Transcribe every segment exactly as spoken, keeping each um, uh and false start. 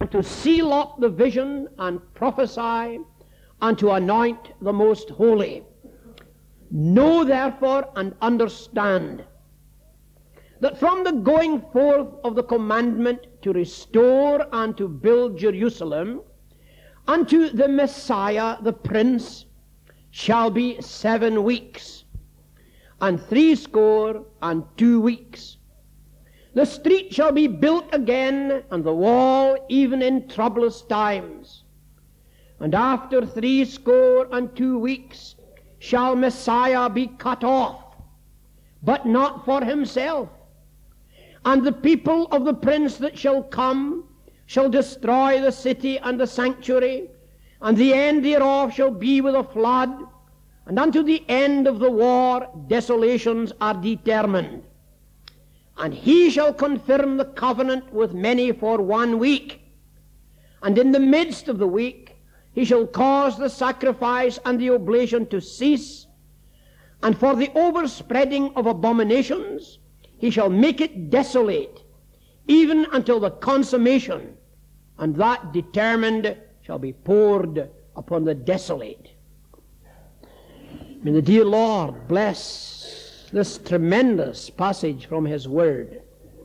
to seal up the vision, and prophesy, and to anoint the most holy. Know therefore and understand that from the going forth of the commandment to restore and to build Jerusalem unto the Messiah the Prince shall be seven weeks, and threescore and two weeks. The street shall be built again, and the wall even in troublous times. And after threescore and two weeks shall Messiah be cut off, but not for himself. And the people of the prince that shall come shall destroy the city and the sanctuary, and the end thereof shall be with a flood, and unto the end of the war desolations are determined. And he shall confirm the covenant with many for one week, and in the midst of the week he shall cause the sacrifice and the oblation to cease, and for the overspreading of abominations he shall make it desolate, even until the consummation, and that determined shall be poured upon the desolate. May the dear Lord bless this tremendous passage from his word.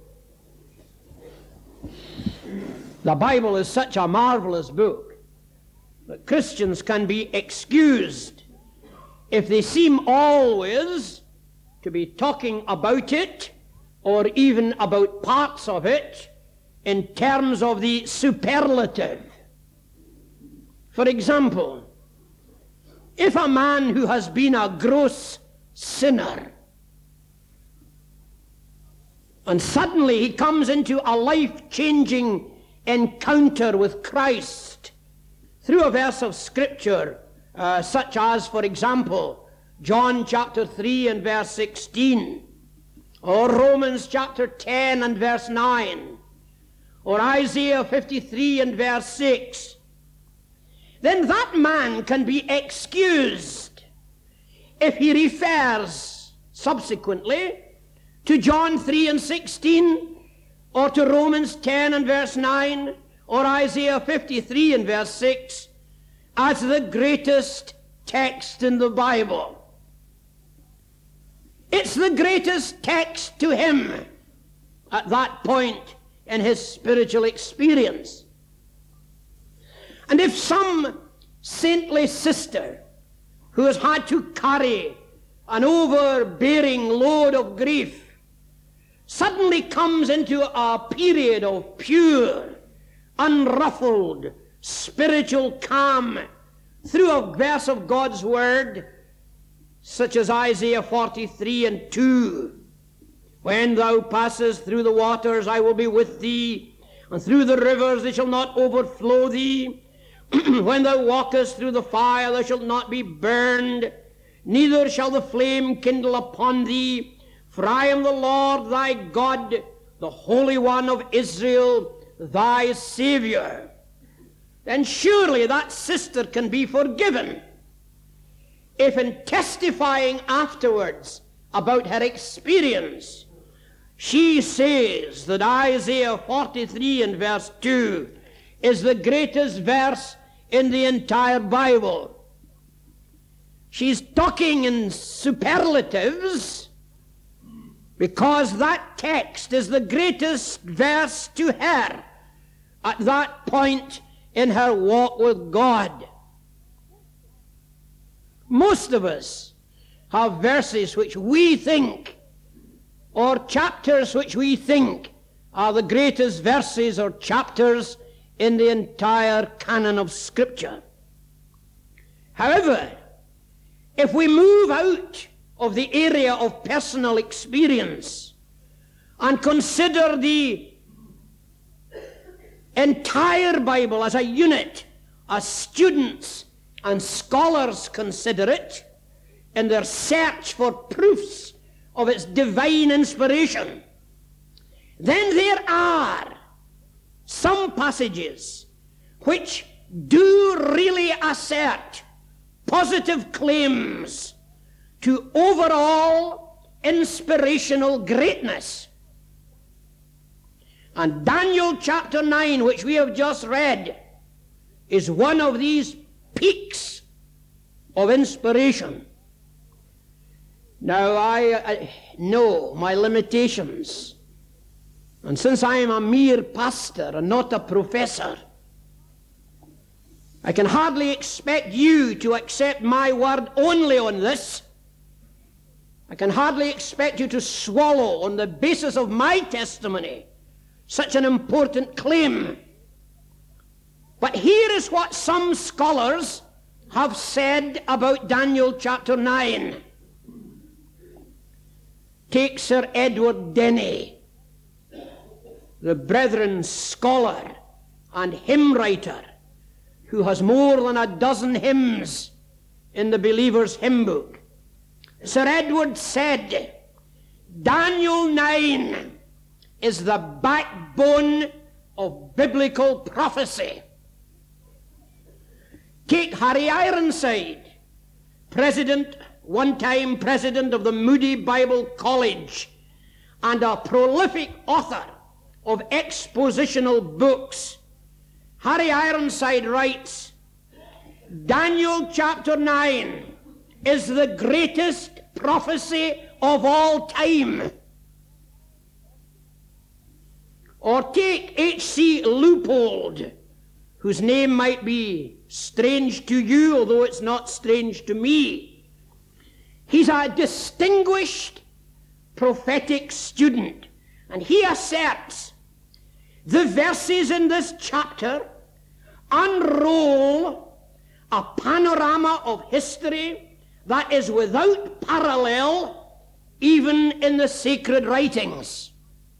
The Bible is such a marvelous book that Christians can be excused if they seem always to be talking about it, or even about parts of it, in terms of the superlative. For example, if a man who has been a gross sinner, and suddenly he comes into a life-changing encounter with Christ through a verse of Scripture, uh, such as, for example, John chapter three and verse sixteen, or Romans chapter ten and verse nine, or Isaiah fifty-three and verse six, then that man can be excused if he refers subsequently to John three and sixteen, or to Romans ten and verse nine, or Isaiah fifty-three and verse six, as the greatest text in the Bible. It's the greatest text to him at that point in his spiritual experience. And if some saintly sister who has had to carry an overbearing load of grief suddenly comes into a period of pure, unruffled, spiritual calm through a verse of God's word, such as Isaiah forty-three and two, when thou passest through the waters, I will be with thee, and through the rivers, they shall not overflow thee. When thou walkest through the fire, thou shalt not be burned, neither shall the flame kindle upon thee. For I am the Lord thy God, the Holy One of Israel, thy Savior. Then surely that sister can be forgiven if, in testifying afterwards about her experience, she says that Isaiah forty-three and verse two is the greatest verse in the entire Bible. She's talking in superlatives because that text is the greatest verse to her at that point in her walk with God. Most of us have verses which we think, or chapters which we think are the greatest verses or chapters in the entire canon of Scripture. However, if we move out of the area of personal experience and consider the entire Bible as a unit, as students and scholars consider it in their search for proofs of its divine inspiration, then there are some passages which do really assert positive claims to overall inspirational greatness. And Daniel chapter nine, which we have just read, is one of these peaks of inspiration. Now, I, I know my limitations. And since I am a mere pastor and not a professor, I can hardly expect you to accept my word only on this. I can hardly expect you to swallow on the basis of my testimony such an important claim. But here is what some scholars have said about Daniel chapter nine. Take Sir Edward Denny, the Brethren's scholar and hymn writer, who has more than a dozen hymns in the Believer's Hymn Book. Sir Edward said, Daniel nine is the backbone of biblical prophecy. Take Harry Ironside, president, one-time president of the Moody Bible College, and a prolific author of expositional books. Harry Ironside writes, Daniel chapter nine is the greatest prophecy of all time. Or take H C Leupold, whose name might be strange to you, although it's not strange to me. He's a distinguished prophetic student, and he asserts the verses in this chapter unroll a panorama of history that is without parallel even in the sacred writings.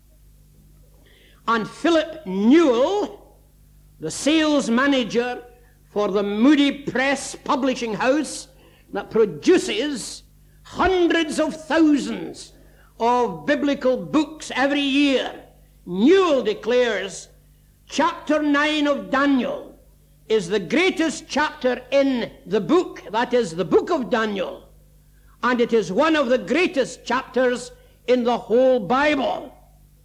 And Philip Newell, the sales manager for the Moody Press publishing house that produces hundreds of thousands of biblical books every year, Newell declares chapter nine of Daniel is the greatest chapter in the book, that is the book of Daniel, and it is one of the greatest chapters in the whole Bible.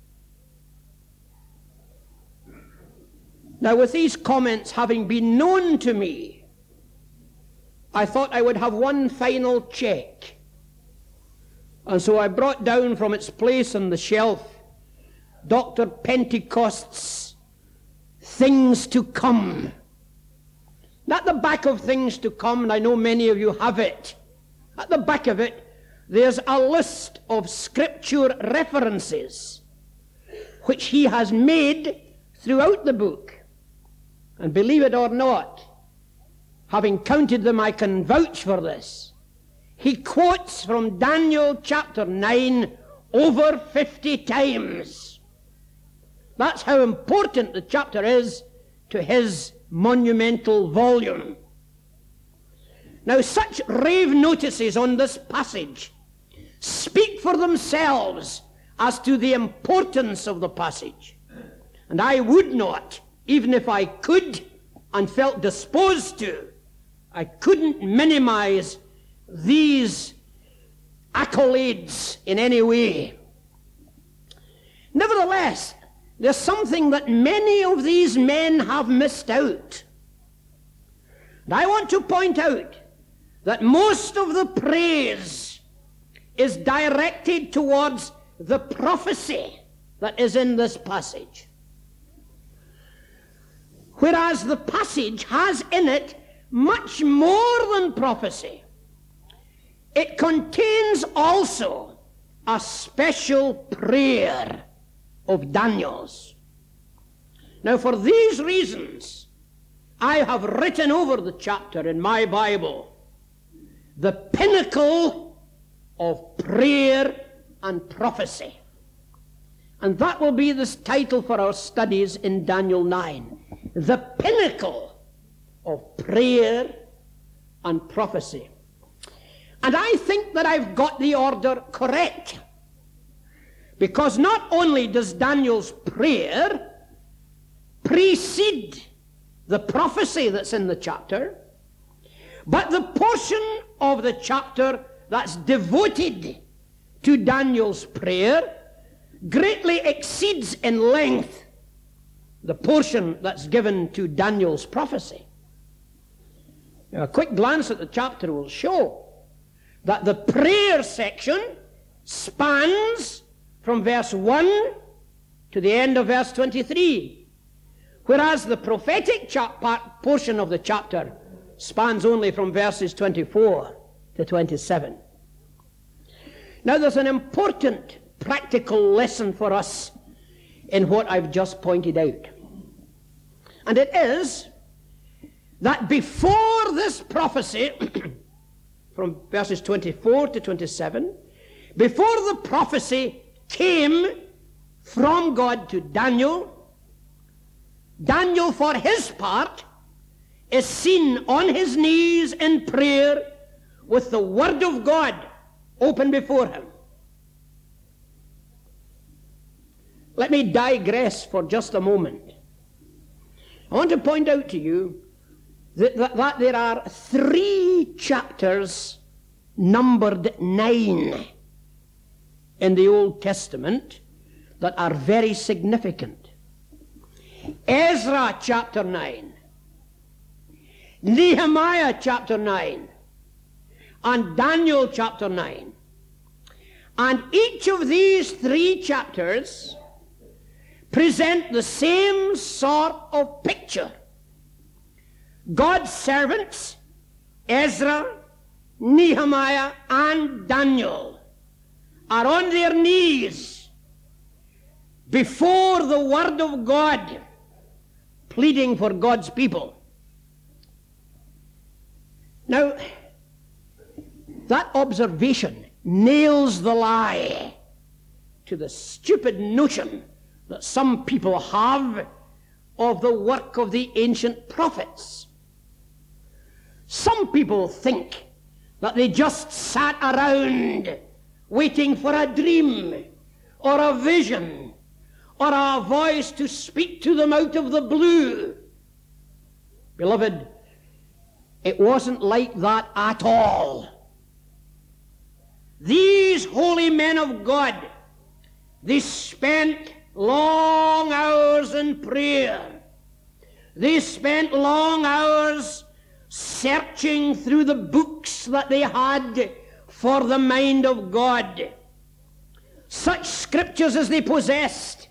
Now, with these comments having been known to me, I thought I would have one final check. And so I brought down from its place on the shelf Doctor Pentecost's Things to Come. At the back of Things to Come, and I know many of you have it, at the back of it, there's a list of scripture references which he has made throughout the book. And believe it or not, having counted them, I can vouch for this. He quotes from Daniel chapter nine over fifty times. That's how important the chapter is to his monumental volume. Now, such rave notices on this passage speak for themselves as to the importance of the passage. And I would not, even if I could and felt disposed to, I couldn't minimize these accolades in any way. Nevertheless, there's something that many of these men have missed out. And I want to point out that most of the praise is directed towards the prophecy that is in this passage. Whereas the passage has in it much more than prophecy. It contains also a special prayer of Daniel's. Now, for these reasons, I have written over the chapter in my Bible, the pinnacle of prayer and prophecy. And that will be this title for our studies in Daniel nine. The pinnacle of prayer and prophecy. And I think that I've got the order correct. Because not only does Daniel's prayer precede the prophecy that's in the chapter, but the portion of the chapter that's devoted to Daniel's prayer greatly exceeds in length the portion that's given to Daniel's prophecy. Now, a quick glance at the chapter will show that the prayer section spans from verse one to the end of verse twenty-three, whereas the prophetic chap- part, portion of the chapter spans only from verses twenty-four to twenty-seven. Now, there's an important practical lesson for us in what I've just pointed out. And it is that before this prophecy, from verses twenty-four to twenty-seven, before the prophecy came from God to Daniel, Daniel, for his part, is seen on his knees in prayer with the Word of God open before him. Let me digress for just a moment. I want to point out to you that, that, that there are three chapters numbered nine in the Old Testament that are very significant. Ezra chapter nine, Nehemiah chapter nine, and Daniel chapter nine. And each of these three chapters present the same sort of picture. God's servants, Ezra, Nehemiah, and Daniel, are on their knees before the Word of God, pleading for God's people. Now, that observation nails the lie to the stupid notion that some people have of the work of the ancient prophets. Some people think that they just sat around waiting for a dream or a vision or a voice to speak to them out of the blue. Beloved, it wasn't like that at all. These holy men of God, they spent long hours in prayer. They spent long hours searching through the books that they had for the mind of God. Such scriptures as they possessed.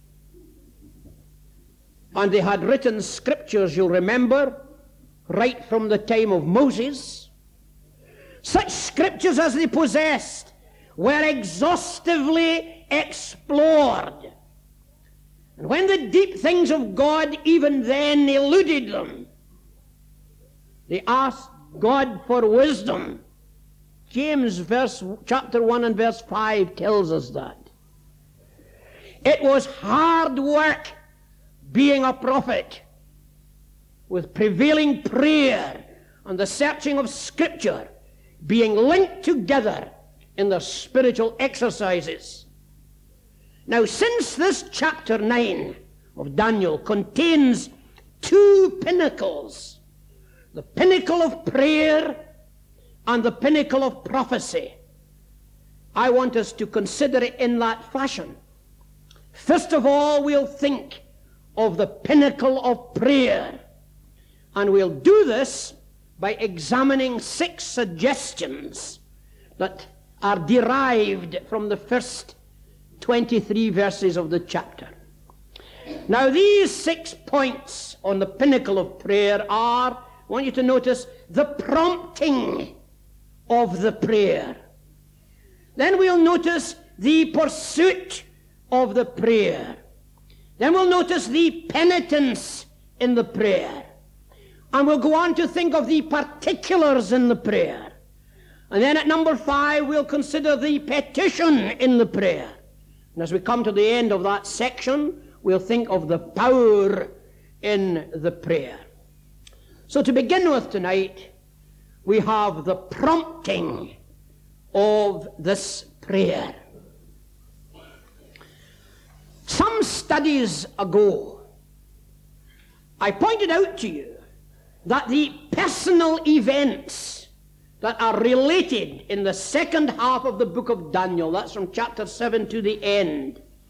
And they had written scriptures, you'll remember, right from the time of Moses. Such scriptures as they possessed were exhaustively explored. And when the deep things of God even then eluded them, they asked God for wisdom. James verse, chapter one and verse five tells us that. It was hard work being a prophet, with prevailing prayer and the searching of Scripture being linked together in their spiritual exercises. Now, since this chapter nine of Daniel contains two pinnacles, the pinnacle of prayer and the pinnacle of prophecy, I want us to consider it in that fashion. First of all, we'll think of the pinnacle of prayer, and we'll do this by examining six suggestions that are derived from the first twenty-three verses of the chapter. Now, these six points on the pinnacle of prayer are, I want you to notice, the prompting of the prayer. Then we'll notice the pursuit of the prayer. Then we'll notice the penitence in the prayer. And we'll go on to think of the particulars in the prayer. And then at number five, we'll consider the petition in the prayer. And as we come to the end of that section, we'll think of the power in the prayer. So to begin with tonight, we have the prompting of this prayer. Some studies ago, I pointed out to you that the personal events that are related in the second half of the book of Daniel, that's from chapter seven to the end,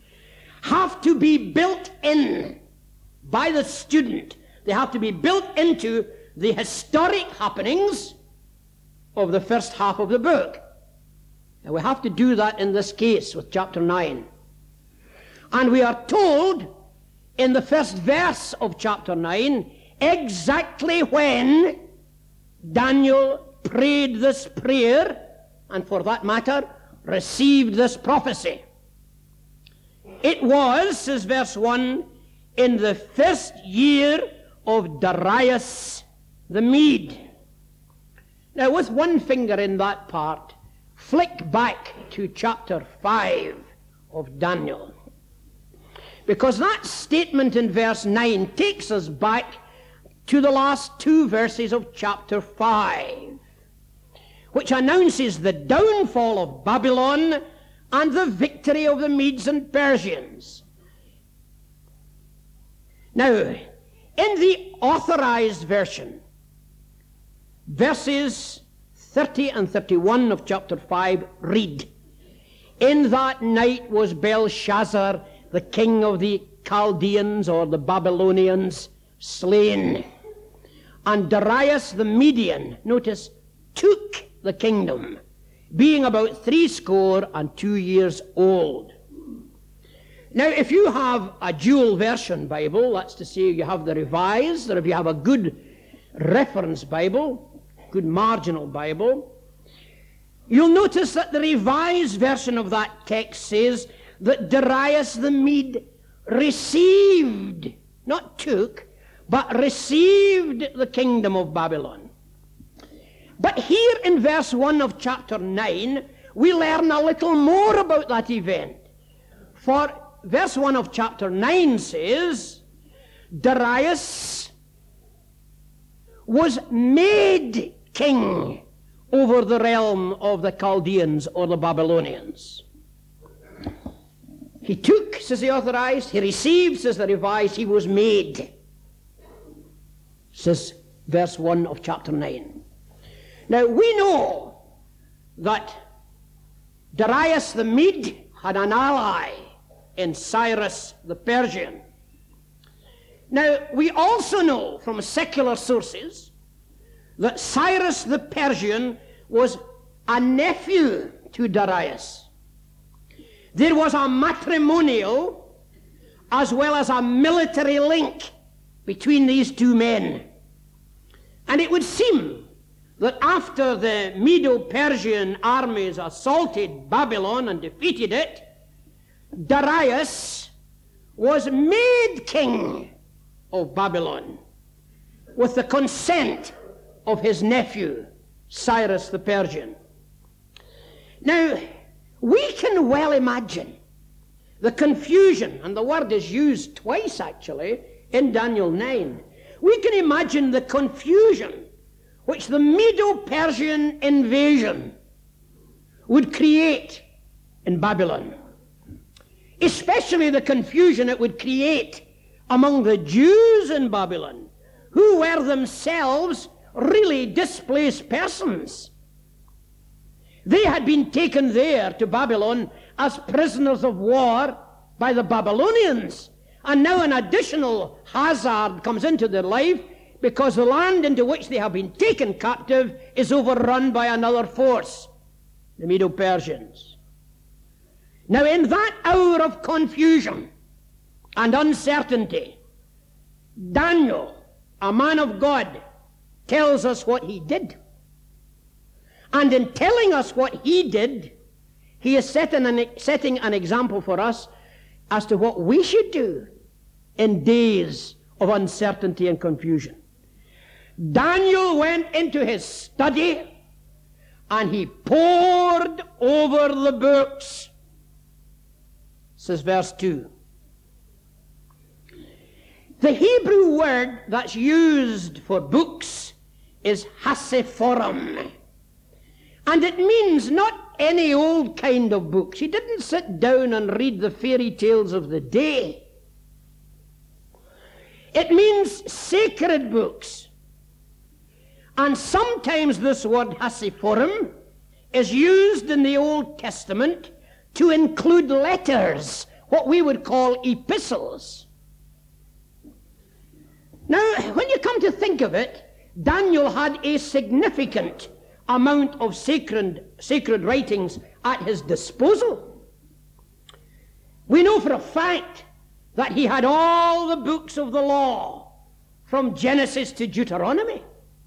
have to be built in by the student. They have to be built into the historic happenings of the first half of the book. And we have to do that in this case with chapter nine. And we are told in the first verse of chapter nine exactly when Daniel prayed this prayer, and for that matter, received this prophecy. It was, says verse one, in the first year of Darius the Mede. Now, with one finger in that part, flick back to chapter five of Daniel. Because that statement in verse nine takes us back to the last two verses of chapter five, which announces the downfall of Babylon and the victory of the Medes and Persians. Now, in the authorized version, verses thirty and thirty-one of chapter five read, "In that night was Belshazzar, the king of the Chaldeans or the Babylonians, slain. And Darius the Median," notice, "took the kingdom, being about threescore and two years old." Now, if you have a dual version Bible, that's to say you have the Revised, or if you have a good reference Bible, good marginal Bible, you'll notice that the Revised version of that text says that Darius the Mede received, not took, but received the kingdom of Babylon. But here in verse one of chapter nine, we learn a little more about that event. For verse one of chapter nine says, Darius was made king over the realm of the Chaldeans or the Babylonians. He took, says the authorized, he received, says the revised, he was made, says verse one of chapter nine. Now, we know that Darius the Mede had an ally in Cyrus the Persian. Now, we also know from secular sources that Cyrus the Persian was a nephew to Darius. There was a matrimonial as well as a military link between these two men. And it would seem that after the Medo-Persian armies assaulted Babylon and defeated it, Darius was made king of Babylon with the consent of his nephew, Cyrus the Persian. Now, we can well imagine the confusion, and the word is used twice actually in Daniel nine. We can imagine the confusion which the Medo-Persian invasion would create in Babylon. Especially the confusion it would create among the Jews in Babylon, who were themselves really displaced persons. They had been taken there to Babylon as prisoners of war by the Babylonians, and now an additional hazard comes into their life because the land into which they have been taken captive is overrun by another force, the Medo-Persians. Now, in that hour of confusion and uncertainty, Daniel, a man of God, tells us what he did. And in telling us what he did, he is setting an, setting an example for us as to what we should do in days of uncertainty and confusion. Daniel went into his study and he pored over the books, says verse two. The Hebrew word that's used for books is hasephorum. And it means not any old kind of books. He didn't sit down and read the fairy tales of the day. It means sacred books. And sometimes this word hasephorum is used in the Old Testament to include letters what we would call epistles. Now, when you come to think of it, Daniel had a significant amount of sacred, sacred writings at his disposal. We know for a fact that he had all the books of the law, from Genesis to Deuteronomy.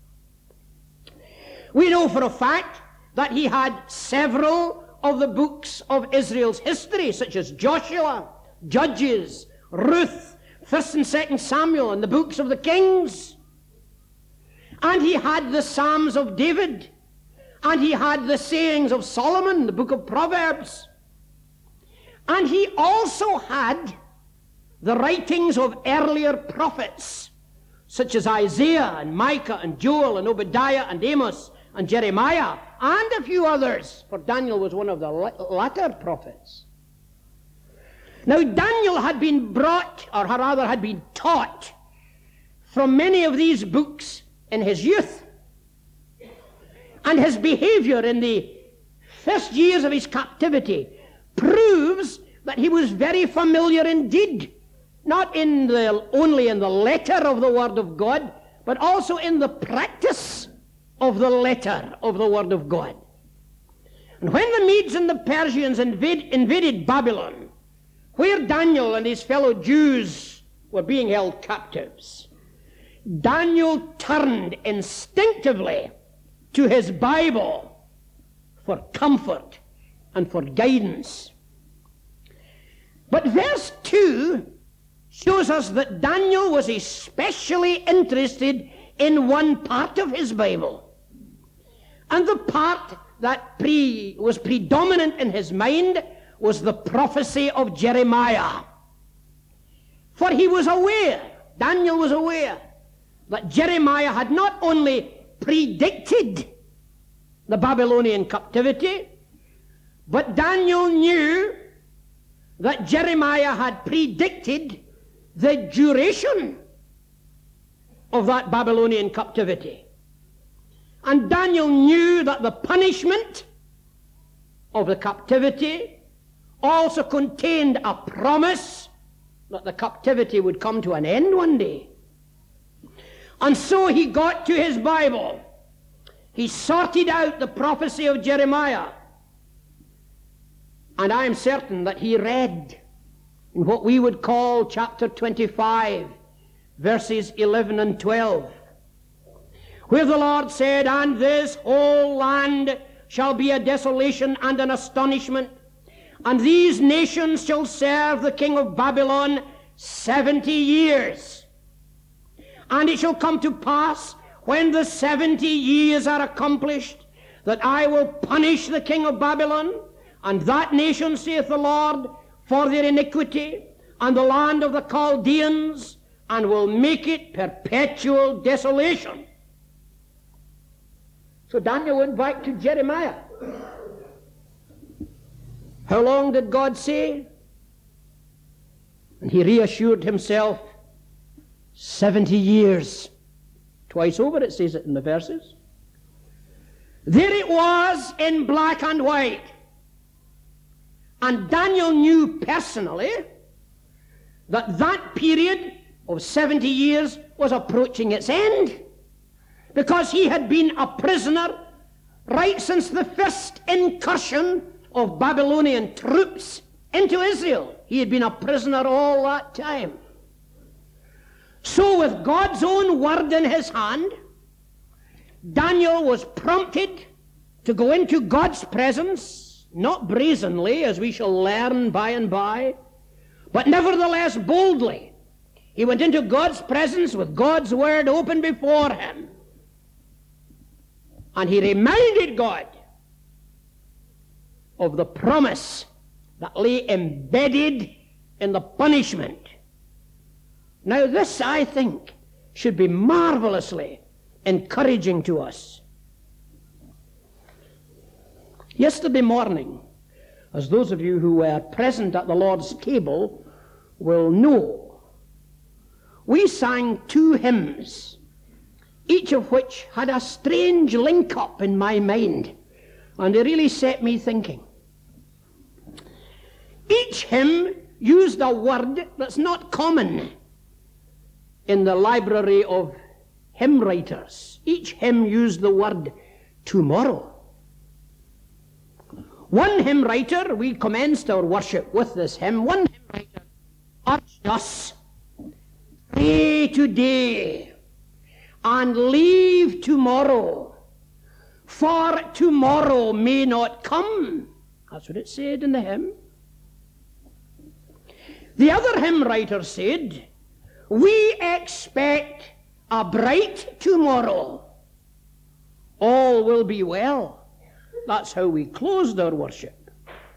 We know for a fact that he had several of the books of Israel's history, such as Joshua, Judges, Ruth, First and Second Samuel, and the books of the Kings. And he had the Psalms of David, and he had the sayings of Solomon, the book of Proverbs. And he also had the writings of earlier prophets, such as Isaiah and Micah and Joel and Obadiah and Amos and Jeremiah, and a few others, for Daniel was one of the latter prophets. Now, Daniel had been brought, or rather had been taught, from many of these books in his youth. And his behavior in the first years of his captivity proves that he was very familiar indeed, not in the, only in the letter of the Word of God, but also in the practice of the letter of the Word of God. And when the Medes and the Persians invade, invaded Babylon, where Daniel and his fellow Jews were being held captives, Daniel turned instinctively to his Bible for comfort and for guidance. But verse two shows us that Daniel was especially interested in one part of his Bible. And the part that pre, was predominant in his mind was the prophecy of Jeremiah. For he was aware, Daniel was aware, that Jeremiah had not only predicted the Babylonian captivity, but Daniel knew that Jeremiah had predicted the duration of that Babylonian captivity. And Daniel knew that the punishment of the captivity also contained a promise that the captivity would come to an end one day. And so he got to his Bible. He sorted out the prophecy of Jeremiah. And I am certain that he read in what we would call chapter twenty-five, verses eleven and twelve, where the Lord said, "And this whole land shall be a desolation and an astonishment, and these nations shall serve the king of Babylon seventy years. And it shall come to pass, when the seventy years are accomplished, that I will punish the king of Babylon, and that nation, saith the Lord, for their iniquity, and the land of the Chaldeans, and will make it perpetual desolation." So Daniel went back to Jeremiah. How long did God say? And he reassured himself, seventy years. Twice over it says it in the verses. There it was in black and white. And Daniel knew personally that that period of seventy years was approaching its end, because he had been a prisoner right since the first incursion of Babylonian troops into Israel. He had been a prisoner all that time. So with God's own word in his hand, Daniel was prompted to go into God's presence, not brazenly, as we shall learn by and by, but nevertheless boldly. He went into God's presence with God's word open before him. And he reminded God of the promise that lay embedded in the punishment. Now this, I think, should be marvelously encouraging to us. Yesterday morning, as those of you who were present at the Lord's table will know, we sang two hymns, each of which had a strange link-up in my mind, and they really set me thinking. Each hymn used a word that's not common in the library of hymn writers. Each hymn used the word tomorrow. One hymn writer, we commenced our worship with this hymn, one hymn writer urged us, pray today and leave tomorrow, for tomorrow may not come. That's what it said in the hymn. The other hymn writer said, we expect a bright tomorrow. All will be well. That's how we closed our worship.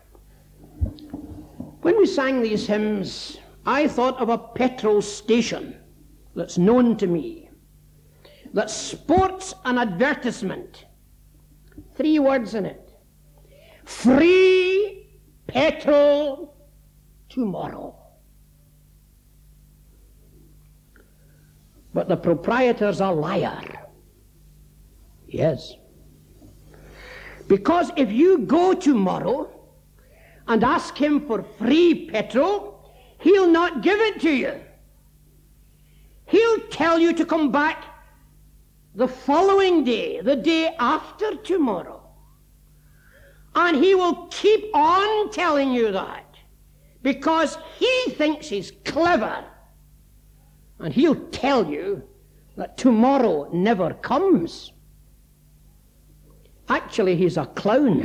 When we sang these hymns, I thought of a petrol station that's known to me, that sports an advertisement. Three words in it. Free petrol tomorrow. But the proprietor's a liar. Yes. Because if you go tomorrow and ask him for free petrol, he'll not give it to you. He'll tell you to come back the following day, the day after tomorrow. And he will keep on telling you that because he thinks he's clever. And he'll tell you that tomorrow never comes. Actually, he's a clown.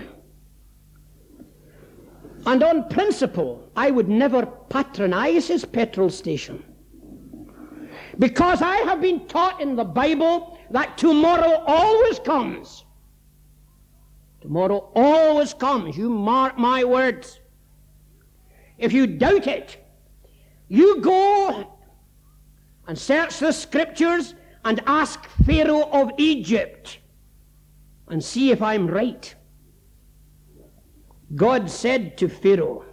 And on principle, I would never patronize his petrol station. Because I have been taught in the Bible that tomorrow always comes. Tomorrow always comes. You mark my words. If you doubt it, you go and search the scriptures and ask Pharaoh of Egypt and see if I'm right. God said to Pharaoh,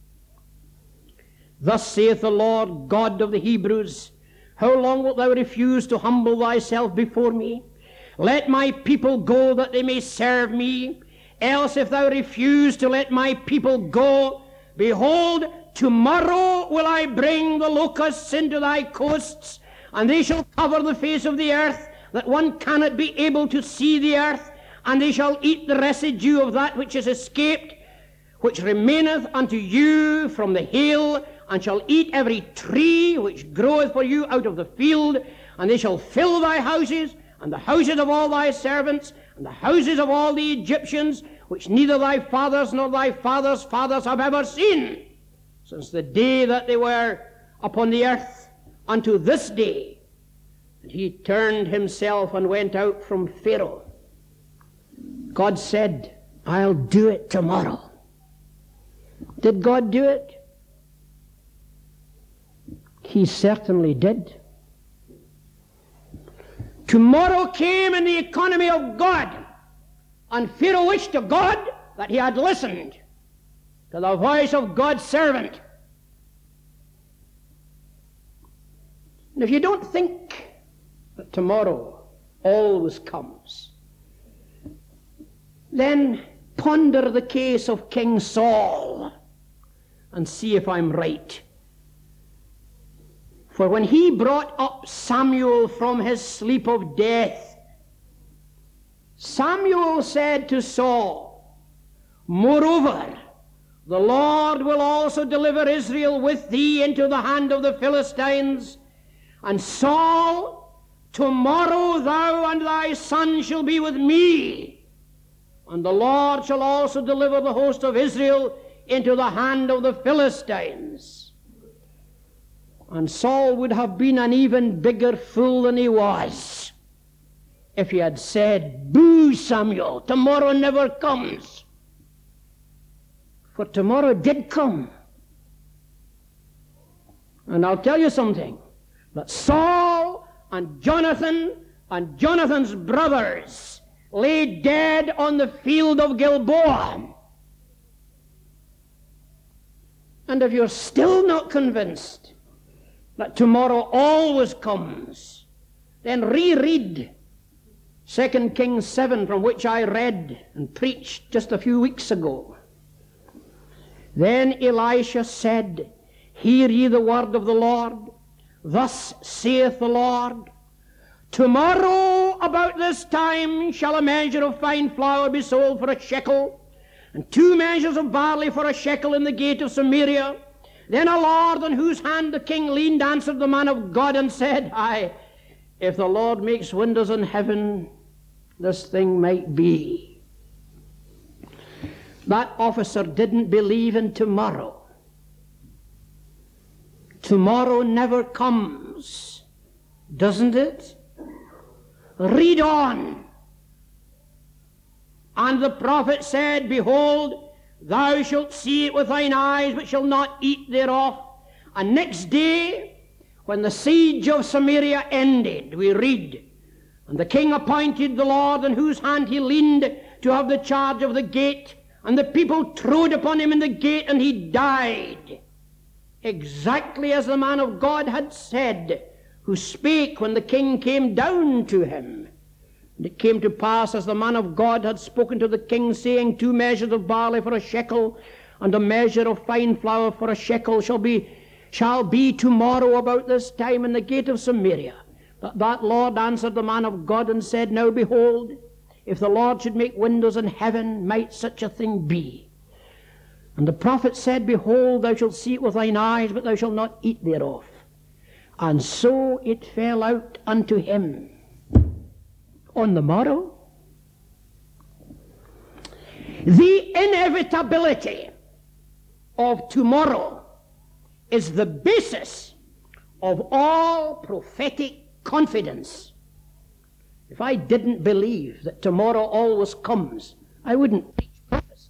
thus saith the Lord God of the Hebrews, how long wilt thou refuse to humble thyself before me? Let my people go that they may serve me. Else if thou refuse to let my people go, behold, tomorrow will I bring the locusts into thy coasts, and they shall cover the face of the earth, that one cannot be able to see the earth, and they shall eat the residue of that which is escaped, which remaineth unto you from the hail, and shall eat every tree which groweth for you out of the field, and they shall fill thy houses, and the houses of all thy servants, and the houses of all the Egyptians, which neither thy fathers nor thy fathers' fathers have ever seen, since the day that they were upon the earth unto this day. And he turned himself and went out from Pharaoh. God said, I'll do it tomorrow. Did God do it? He certainly did. Tomorrow came in the economy of God, and Pharaoh wished to God that he had listened to the voice of God's servant. And if you don't think that tomorrow always comes, then ponder the case of King Saul and see if I'm right. For when he brought up Samuel from his sleep of death, Samuel said to Saul, moreover, the Lord will also deliver Israel with thee into the hand of the Philistines. And Saul, tomorrow thou and thy son shall be with me, and the Lord shall also deliver the host of Israel into the hand of the Philistines. And Saul would have been an even bigger fool than he was if he had said, boo, Samuel, tomorrow never comes. For tomorrow did come. And I'll tell you something, that Saul and Jonathan and Jonathan's brothers lay dead on the field of Gilboa. And if you're still not convinced that tomorrow always comes, then reread Second Kings seven, from which I read and preached just a few weeks ago. Then Elisha said, Hear ye the word of the Lord. Thus saith the Lord, tomorrow about this time shall a measure of fine flour be sold for a shekel, and two measures of barley for a shekel in the gate of Samaria. Then a lord on whose hand the king leaned answered the man of God and said, Aye, if the Lord makes windows in heaven, this thing might be. That officer didn't believe in tomorrow. Tomorrow never comes, doesn't it? Read on. And the prophet said, Behold, thou shalt see it with thine eyes, but shalt not eat thereof. And next day, when the siege of Samaria ended, we read, and the king appointed the Lord on whose hand he leaned to have the charge of the gate, and the people trode upon him in the gate, and he died. Exactly as the man of God had said, who spake when the king came down to him. And it came to pass, as the man of God had spoken to the king, saying, Two measures of barley for a shekel, and a measure of fine flour for a shekel shall be shall be tomorrow about this time in the gate of Samaria. That that Lord answered the man of God and said, Now behold, if the Lord should make windows in heaven, might such a thing be? And the prophet said, Behold, thou shalt see it with thine eyes, but thou shalt not eat thereof. And so it fell out unto him on the morrow. The inevitability of tomorrow is the basis of all prophetic confidence. If I didn't believe that tomorrow always comes, I wouldn't preach prophecy.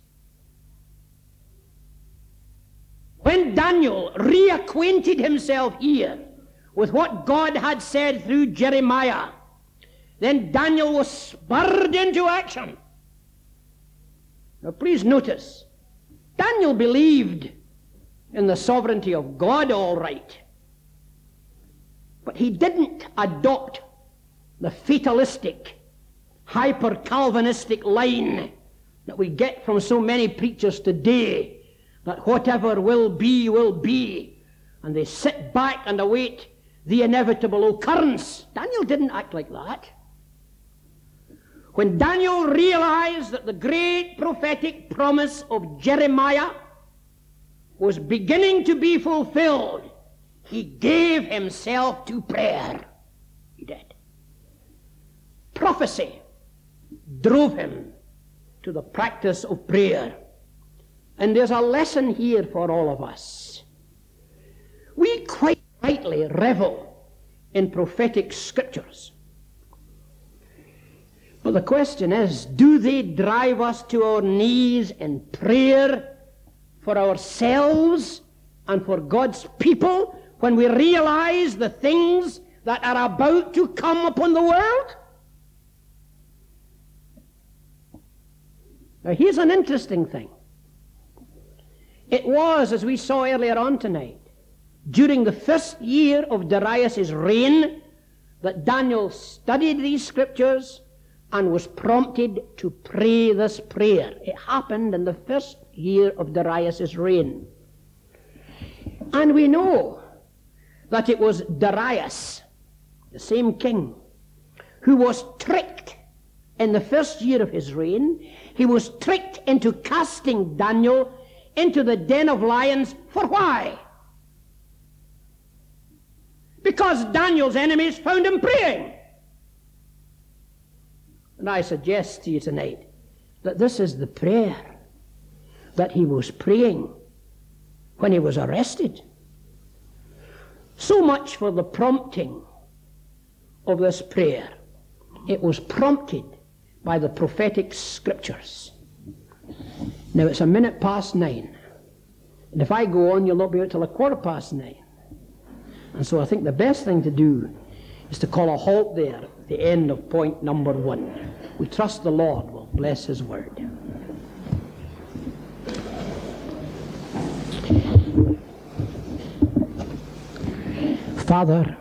When Daniel reacquainted himself here with what God had said through Jeremiah, then Daniel was spurred into action. Now please notice, Daniel believed in the sovereignty of God all right, but he didn't adopt the fatalistic, hyper-Calvinistic line that we get from so many preachers today, that whatever will be, will be, and they sit back and await the inevitable occurrence. Daniel didn't act like that. When Daniel realized that the great prophetic promise of Jeremiah was beginning to be fulfilled, he gave himself to prayer. He did. Prophecy drove him to the practice of prayer. And there's a lesson here for all of us. We quite rightly revel in prophetic scriptures. But the question is, do they drive us to our knees in prayer for ourselves and for God's people when we realize the things that are about to come upon the world? Now here's an interesting thing. It was, as we saw earlier on tonight, during the first year of Darius' reign that Daniel studied these scriptures and was prompted to pray this prayer. It happened in the first year of Darius' reign. And we know that it was Darius, the same king, who was tricked in the first year of his reign. He was tricked into casting Daniel into the den of lions. For why? Because Daniel's enemies found him praying. And I suggest to you tonight that this is the prayer that he was praying when he was arrested. So much for the prompting of this prayer. It was prompted by the prophetic scriptures. Now it's a minute past nine. And if I go on, you'll not be out till a quarter past nine. And so I think the best thing to do is to call a halt there at the end of point number one. We trust the Lord will bless his word. Father,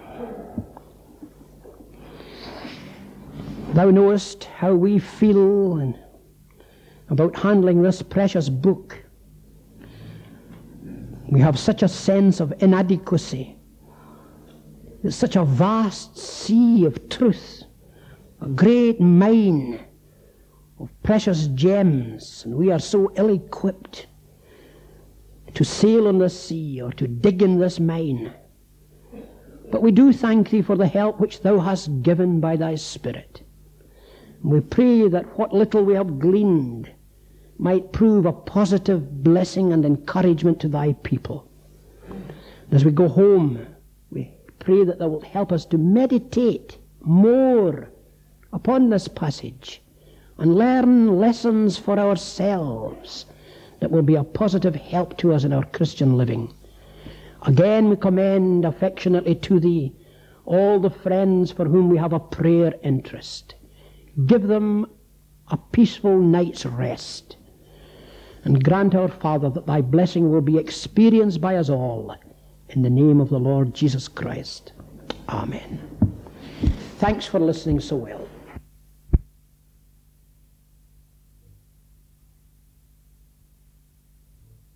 thou knowest how we feel and about handling this precious book. We have such a sense of inadequacy. It's such a vast sea of truth, a great mine of precious gems, and we are so ill-equipped to sail on this sea or to dig in this mine. But we do thank thee for the help which thou hast given by thy Spirit. And we pray that what little we have gleaned might prove a positive blessing and encouragement to thy people. And as we go home, we pray that thou wilt help us to meditate more upon this passage and learn lessons for ourselves that will be a positive help to us in our Christian living. Again, we commend affectionately to thee all the friends for whom we have a prayer interest. Give them a peaceful night's rest, and grant, our Father, that thy blessing will be experienced by us all, in the name of the Lord Jesus Christ. Amen. Thanks for listening so well.